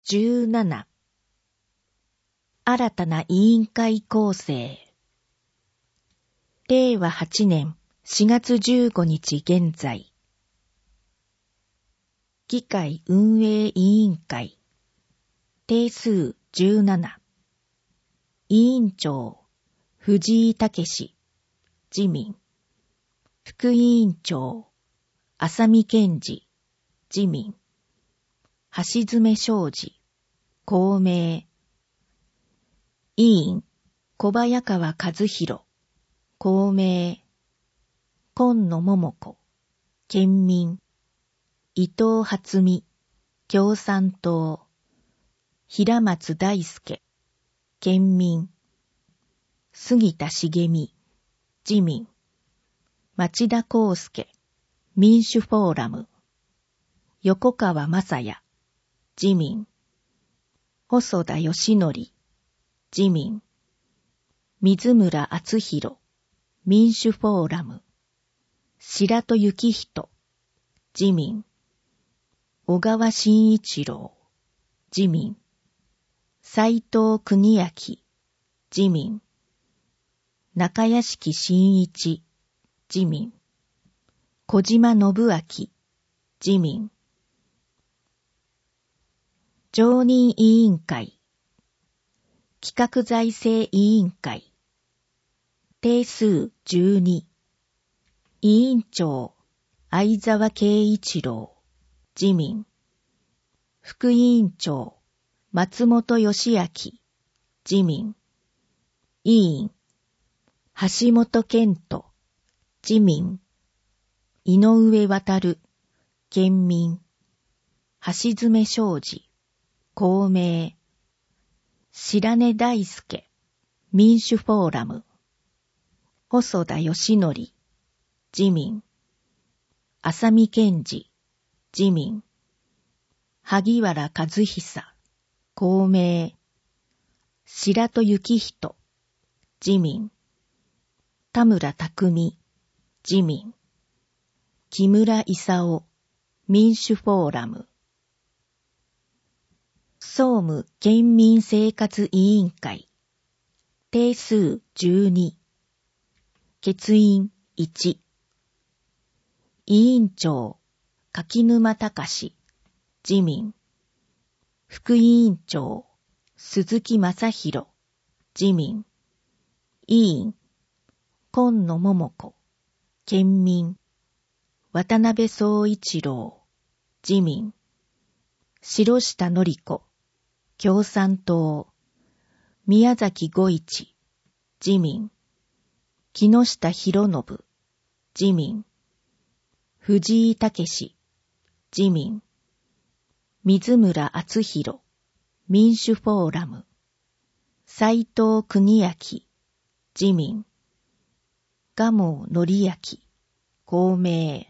17新たな委員会構成。令和8年4月15日現在。議会運営委員会。定数17。委員長、藤井武史、自民。副委員長、浅見健治、自民。橋爪昌司、公明。委員、小早川和弘、公明。今野桃子、県民。伊藤初美、共産党。平松大輔、県民。杉田茂美、自民。町田康介、民主フォーラム。横川雅也、自民。細田義則、自民。水村敦弘、民主フォーラム。白戸幸人、自民。小川真一郎、自民。斉藤邦明、自民。中屋敷真一、自民。小島信明、自民。常任委員会。企画財政委員会。定数12。委員長、相沢慶一郎、自民。副委員長、松本義明、自民。委員、橋本健人、自民。井上航、県民。橋爪昌司、公明。白根大輔、民主フォーラム。細田義則、自民。浅見健治、自民。萩原和久、公明。白戸幸人、自民。田村匠、自民。木村勲、民主フォーラム。総務県民生活委員会。定数12。欠員1。委員長、柿沼隆、自民。副委員長、鈴木正弘、自民。委員、今野桃子、県民。渡辺総一郎、自民。城下典子、共産党。宮崎吾一、自民。木下博信、自民。藤井武、自民。水村敦弘、民主フォーラム。斉藤邦明、自民。蒲生典明、公明。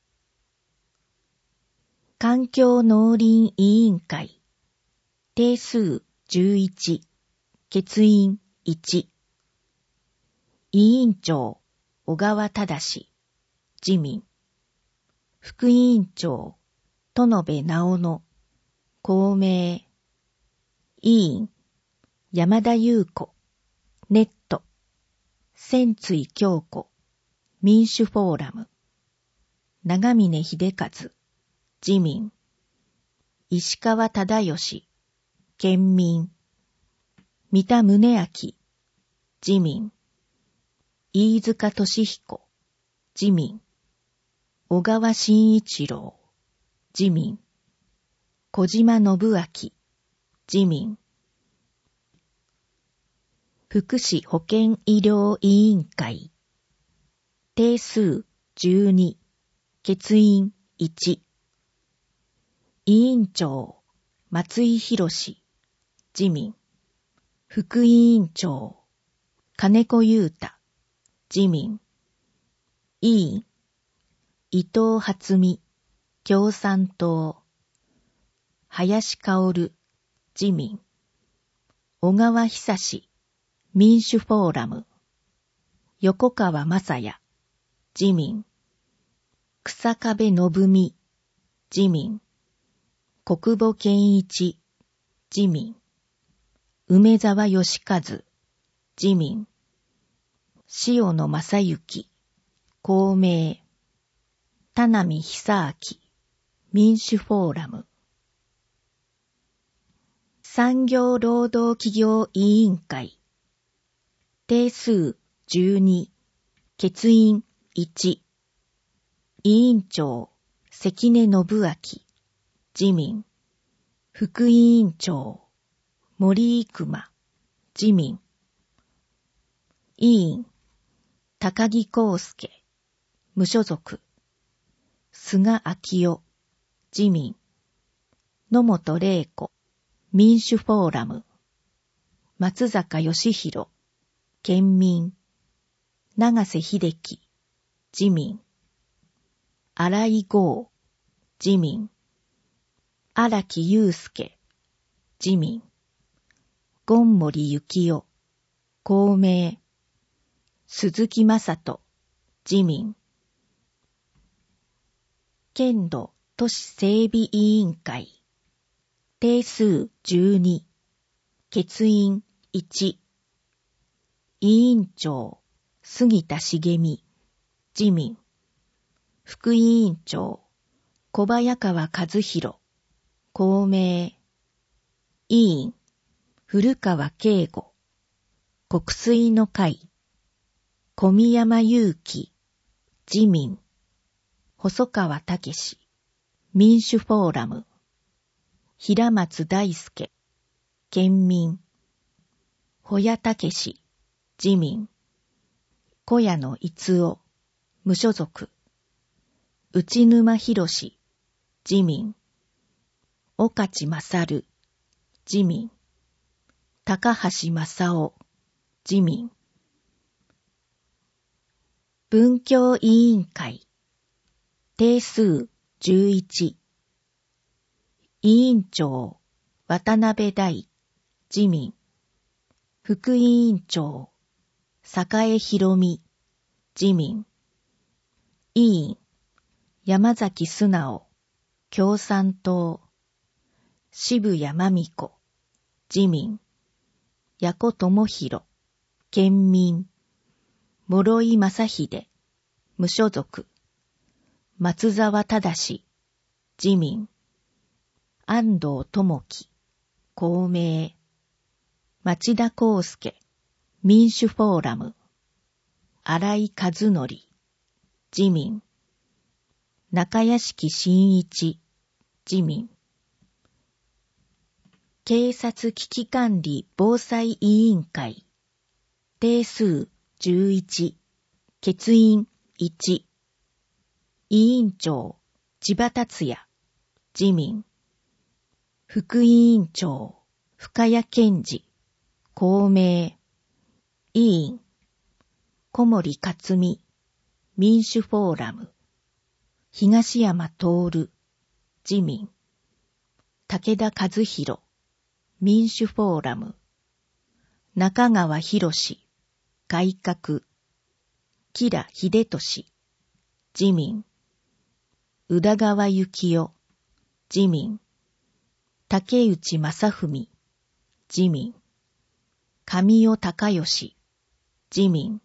環境農林委員会。定数11。欠員1。委員長、小川忠、自民。副委員長、戸辺直乃、公明。委員、山田裕子、ネット。千椎京子、民主フォーラム。長峰秀和、自民。石川忠義、県民。三田宗明、自民。飯塚俊彦、自民。小川真一郎、自民。小島信明、自民。福祉保健医療委員会。定数12。欠員1。委員長、松井博、自民。副委員長、金子裕太、自民。委員、伊藤初美、共産党。林薫、自民。小川久志、民主フォーラム。横川雅也、自民。草壁信美、自民。小久保健一、 自民。梅沢義和、自民。塩野正幸、公明。田波久明、民主フォーラム。産業労働企業委員会。定数12、欠員1。委員長、関根信明、自民。副委員長、森生熊、自民。委員、高木康介、無所属。菅昭夫、自民。野本玲子、民主フォーラム。松坂義弘、県民。長瀬秀樹、自民。荒井剛、自民。荒木雄介、自民。権森幸夫、公明。鈴木正人、自民。県土都市整備委員会。定数12、欠員1。委員長、杉田茂美、自民。副委員長、小早川和弘、公明。委員、古川圭吾、国水の会。小宮山祐樹、自民。細川武史、民主フォーラム。平松大輔、県民。保谷武史、自民。小谷野逸夫、無所属。内沼博史、自民。岡地勝、自民。高橋正夫、自民。文教委員会。定数11。委員長、渡辺大、自民。副委員長、栄博美、自民。委員、山崎素直、共産党。渋谷真美子、自民。矢古智弘、県民。諸井正秀、無所属。松沢正、自民。安藤智樹、公明。町田康介、民主フォーラム。荒井和則、自民。中屋敷真一、自民。警察危機管理防災委員会。定数11、欠員1。委員長、千葉達也、自民。副委員長、深谷健二、公明。委員、小森克美、民主フォーラム。東山徹、自民。武田和弘、民主フォーラム。中川博史、改革。吉良秀俊、自民。宇田川幸夫、自民。竹内正文、自民。上尾隆義、自民。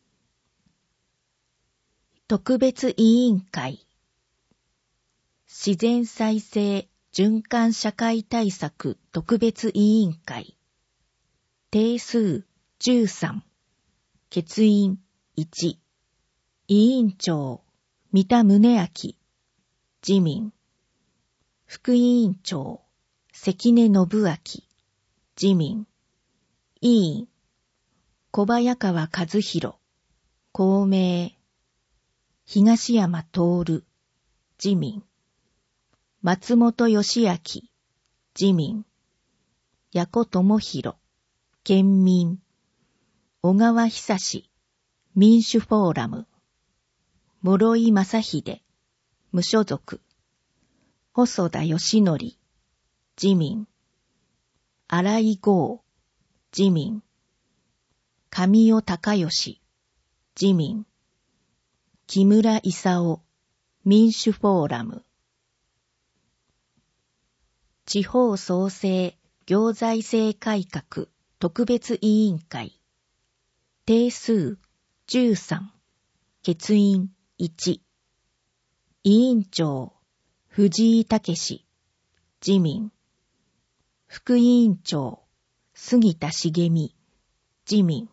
特別委員会。自然再生循環社会対策特別委員会。定数13、欠員1。委員長、三田宗明、自民。副委員長、関根信明、自民。委員、小早川和弘、公明。東山徹、自民。松本義明、自民。矢古智弘、県民。小川久志、民主フォーラム。諸井正秀、無所属。細田義則、自民。荒井剛、自民。上尾隆義、自民。木村勲、民主フォーラム。地方創生行財政改革特別委員会定数13欠員1委員長藤井武自民副委員長杉田茂美自民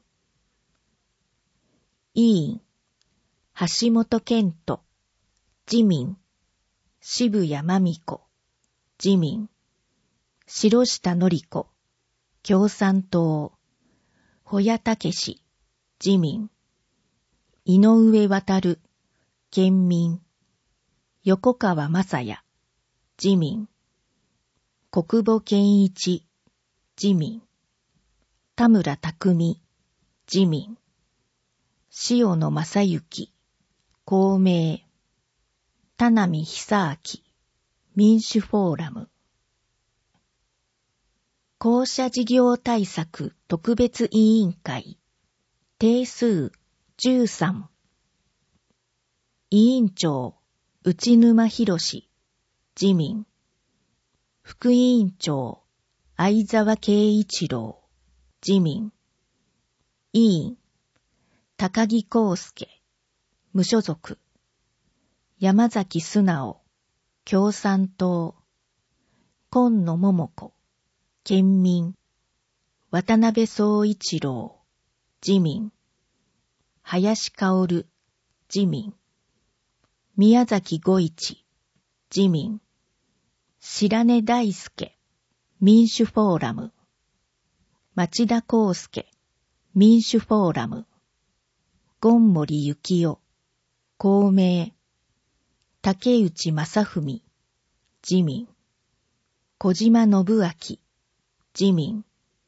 委員橋本健人自民渋谷真美子自民城下典子共産党保谷武自民井上渉県民横川雅也自民国母健一自民田村匠自民塩野正幸公明田波久明民主フォーラム公社事業対策特別委員会定数13委員長内沼博自民副委員長相沢慶一郎自民委員高木康介無所属山崎素直共産党今野桃子県民渡辺総一郎自民林薫自民宮崎吾一自民白根大輔民主フォーラム町田康介民主フォーラム権森幸夫公明竹内正文自民小島信明自民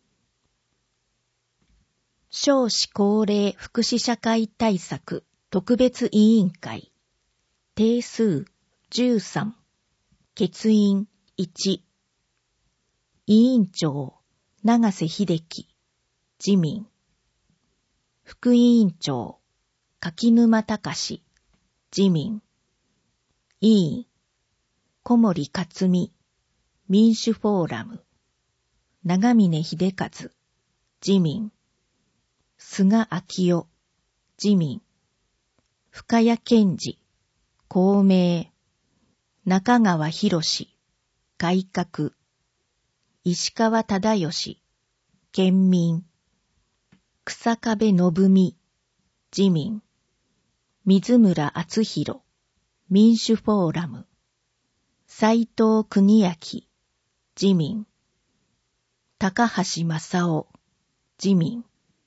少子高齢福祉社会対策特別委員会定数13欠員1委員長長瀬秀樹自民副委員長柿沼隆自民委員小森克美民主フォーラム長峰秀和自民菅昭夫自民深谷健二公明中川博改革石川忠義県民草壁信美自民水村敦弘民主フォーラム斉藤邦明自民高橋正夫自民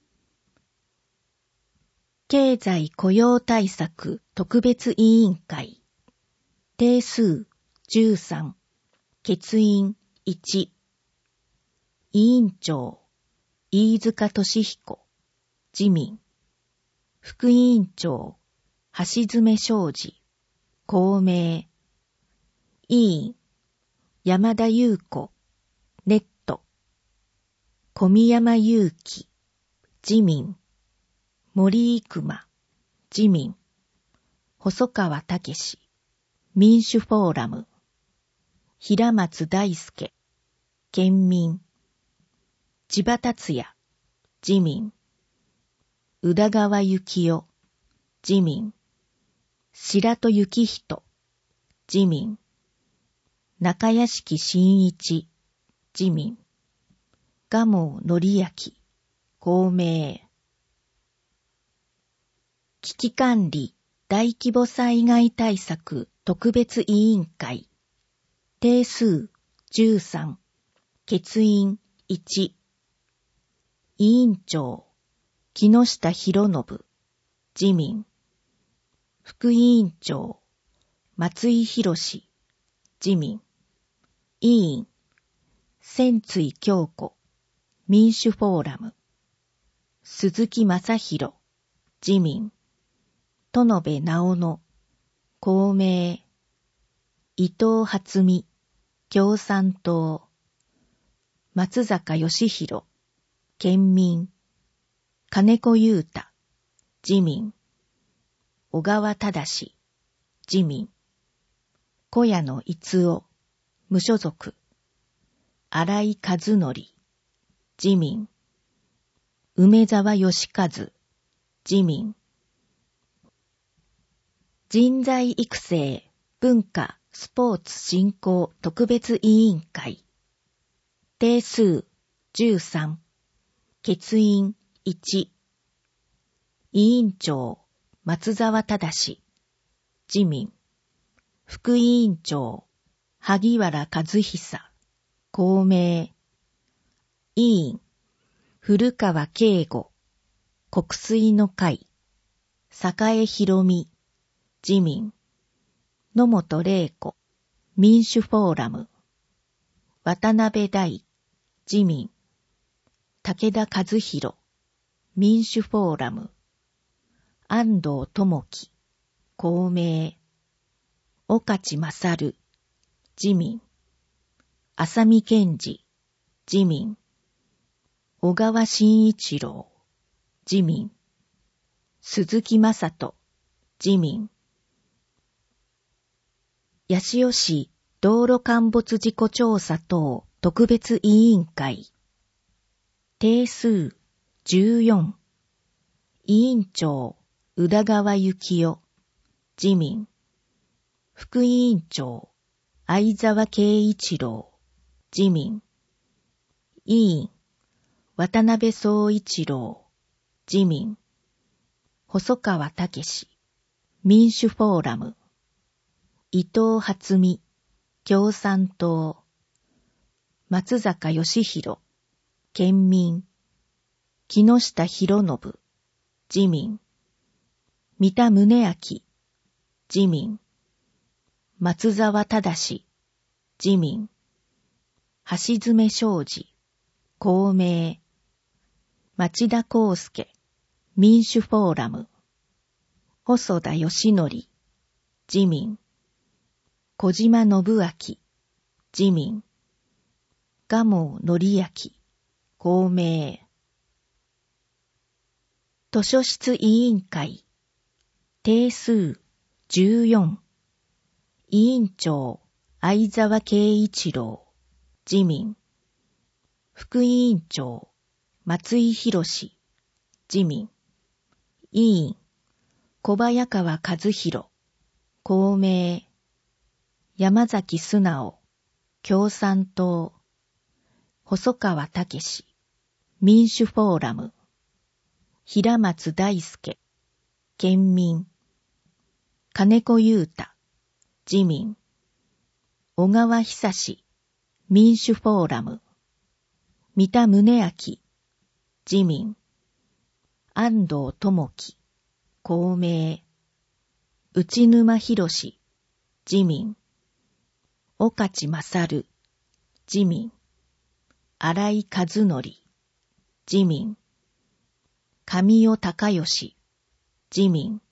経済雇用対策特別委員会定数13欠員1委員長飯塚俊彦自民副委員長橋爪昌司公明委員山田裕子ネット小宮山祐樹自民森生馬自民細川武民主フォーラム平松大輔県民千葉達也自民宇田川幸男自民白戸幸人自民中屋敷真一自民蒲生則明公明危機管理大規模災害対策特別委員会定数13欠員1委員長木下博信自民副委員長松井博自民委員千椎京子民主フォーラム鈴木正弘自民戸辺直乃公明伊藤初美共産党松坂義弘県民金子裕太自民小川忠自民小谷野逸夫無所属新井和則、自民。梅沢義和、自民。人材育成、文化、スポーツ振興特別委員会。定数13。欠員1。委員長、松沢正、自民。副委員長、萩原和久、公明。委員、古川圭吾、国水の会。栄博美、自民。野本玲子、民主フォーラム。渡辺大、自民。武田和弘、民主フォーラム。安藤智樹、公明。岡地勝、自民。浅見健二、自民。小川慎一郎、自民。鈴木正人、自民。八潮市道路陥没事故調査等特別委員会。定数14。委員長、宇田川幸雄、自民。副委員長、相沢慶一郎、自民。委員、渡辺総一郎、自民。細川武、民主フォーラム。伊藤初美、共産党。松坂義弘、県民。木下博信、自民。三田宗明、自民。松沢正、自民。橋爪昌司、公明。町田康介、民主フォーラム。細田義則、自民。小島信明、自民。蒲生則明、公明。図書室委員会。定数14。委員長、相沢慶一郎、自民。副委員長、松井博、自民。委員、小早川和弘、公明。山崎素直、共産党。細川武、民主フォーラム。平松大輔、県民。金子裕太、自民。小川久志、民主フォーラム。三田宗明、自民。安藤智樹、公明。内沼博、自民。岡地勝、自民。新井和則、自民。上尾隆義、自民。